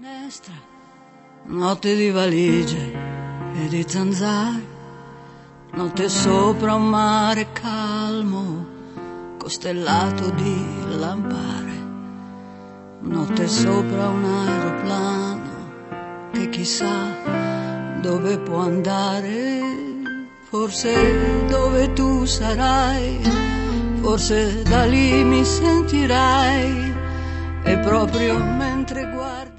finestra, notte di valigie e di zanzare, notte sopra un mare calmo, costellato di lampare, notte sopra un aeroplano che chissà dove può andare, forse dove tu sarai, forse da lì mi sentirai, e proprio mentre guardi